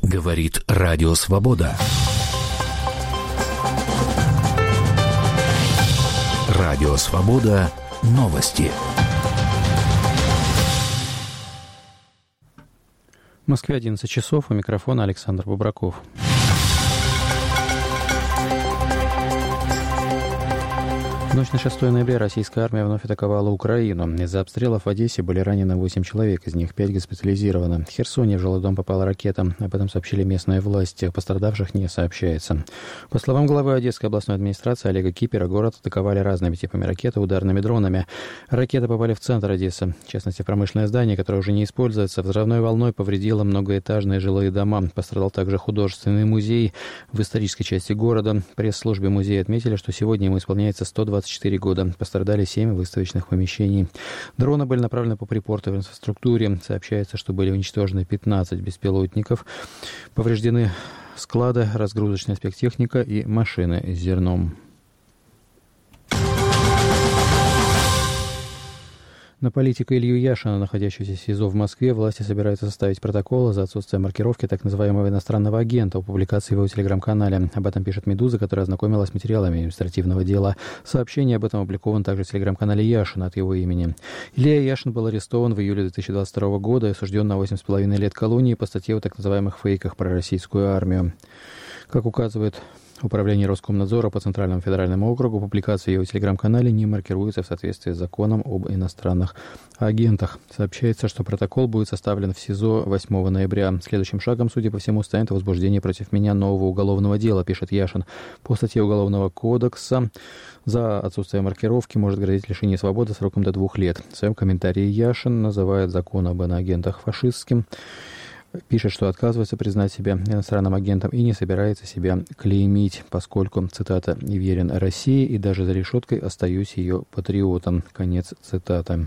Говорит Радио Свобода. Радио Свобода. Новости. В Москве 11 часов. У микрофона Александр Бубраков. В ночь на 6 ноября российская армия вновь атаковала Украину. Из-за обстрелов в Одессе были ранены 8 человек, из них 5 госпитализировано. В Херсоне в жилой дом попала ракета. Об этом сообщили местные власти. О пострадавших не сообщается. По словам главы Одесской областной администрации Олега Кипера, город атаковали разными типами ракет и ударными дронами. Ракеты попали в центр Одессы, в частности, в промышленное здание, которое уже не используется. Взрывной волной повредило многоэтажные жилые дома. Пострадал также художественный музей в исторической части города. В пресс-службе музея отметили, что сегодня ему исполняется 124 года. Пострадали 7 выставочных помещений. Дроны были направлены по припортовой инфраструктуре. Сообщается, что были уничтожены 15 беспилотников. Повреждены склады, разгрузочная спецтехника и машины с зерном. На политика Илью Яшина, находящегося в СИЗО в Москве, власти собираются составить протокол за отсутствие маркировки так называемого иностранного агента у публикации в его телеграм-канале. Об этом пишет «Медуза», которая ознакомилась с материалами административного дела. Сообщение об этом опубликовано также в телеграм-канале Яшина от его имени. Илья Яшин был арестован в июле 2022 года и осужден на 8,5 лет колонии по статье о так называемых фейках про российскую армию. Как указывает Управление Роскомнадзора по Центральному федеральному округу, публикация в его телеграм-канале не маркируется в соответствии с законом об иностранных агентах. Сообщается, что протокол будет составлен в СИЗО 8 ноября. Следующим шагом, судя по всему, станет возбуждение против меня нового уголовного дела, пишет Яшин. По статье Уголовного кодекса за отсутствие маркировки может грозить лишение свободы сроком до 2 лет. В своем комментарии Яшин называет закон об иноагентах фашистским. Пишет, что отказывается признать себя иностранным агентом и не собирается себя клеймить, поскольку, цитата, «верен России и даже за решеткой остаюсь ее патриотом». Конец цитаты.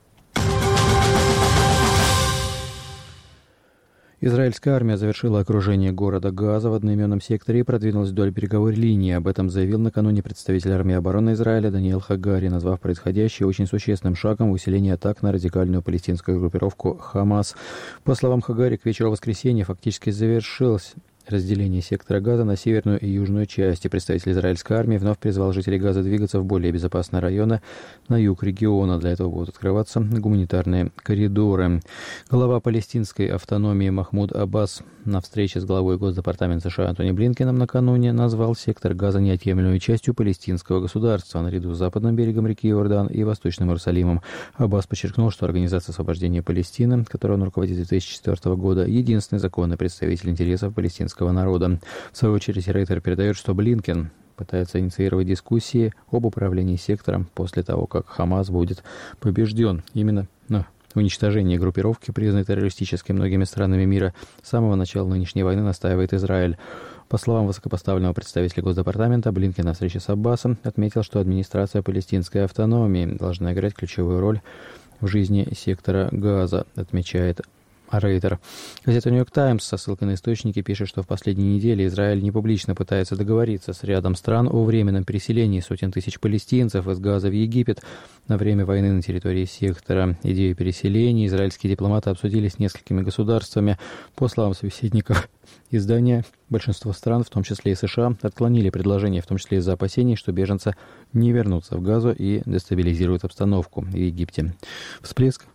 Израильская армия завершила окружение города Газа в одноименном секторе и продвинулась вдоль береговой линии. Об этом заявил накануне представитель армии обороны Израиля Даниэль Хагари, назвав происходящее очень существенным шагом в усилении атак на радикальную палестинскую группировку «Хамас». По словам Хагари, к вечеру воскресенья фактически завершилось разделение сектора Газа на северную и южную части. Представитель израильской армии вновь призвал жителей Газа двигаться в более безопасные районы на юг региона. Для этого будут открываться гуманитарные коридоры. Глава палестинской автономии Махмуд Аббас на встрече с главой Госдепартамента США Антони Блинкеном накануне назвал сектор Газа неотъемлемой частью палестинского государства наряду с западным берегом реки Иордан и Восточным Иерусалимом. Аббас подчеркнул, что Организация освобождения Палестины, которой он руководит с 2004 года, единственный законный представитель интересов палестинского народа. В свою очередь, Рейтер передает, что Блинкен пытается инициировать дискуссии об управлении сектором после того, как Хамас будет побежден. Именно на уничтожение группировки, признанной террористической многими странами мира, с самого начала нынешней войны настаивает Израиль. По словам высокопоставленного представителя Госдепартамента, Блинкен на встрече с Аббасом отметил, что администрация палестинской автономии должна играть ключевую роль в жизни сектора Газа, отмечает Рейтер. Газета «Нью-Йорк Таймс» со ссылкой на источники пишет, что в последние недели Израиль непублично пытается договориться с рядом стран о временном переселении сотен тысяч палестинцев из Газа в Египет на время войны на территории сектора. Идею переселения израильские дипломаты обсудили с несколькими государствами. По словам собеседников издания, большинство стран, в том числе и США, отклонили предложение, в том числе из-за опасений, что беженцы не вернутся в Газу и дестабилизируют обстановку в Египте. Всплеск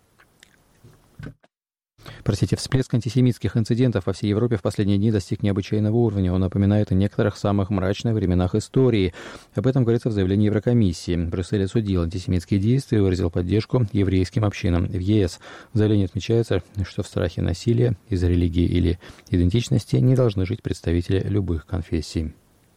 антисемитских инцидентов во всей Европе в последние дни достиг необычайного уровня. Он напоминает о некоторых самых мрачных временах истории. Об этом говорится в заявлении Еврокомиссии. Брюссель осудил антисемитские действия и выразил поддержку еврейским общинам в ЕС. В заявлении отмечается, что в страхе насилия из-за религии или идентичности не должны жить представители любых конфессий.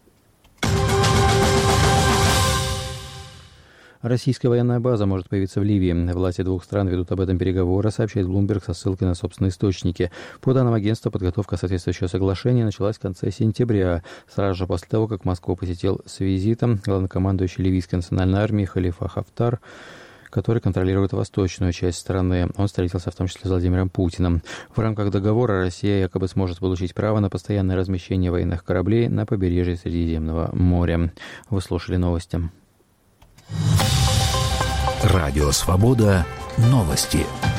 Российская военная база может появиться в Ливии. Власти двух стран ведут об этом переговоры, сообщает Bloomberg со ссылкой на собственные источники. По данным агентства, подготовка соответствующего соглашения началась в конце сентября, сразу же после того, как Москву посетил с визитом главнокомандующий ливийской национальной армии Халифа Хафтар, который контролирует восточную часть страны. Он встретился в том числе с Владимиром Путиным. В рамках договора Россия якобы сможет получить право на постоянное размещение военных кораблей на побережье Средиземного моря. Вы слушали новости. Радио Свобода. Новости.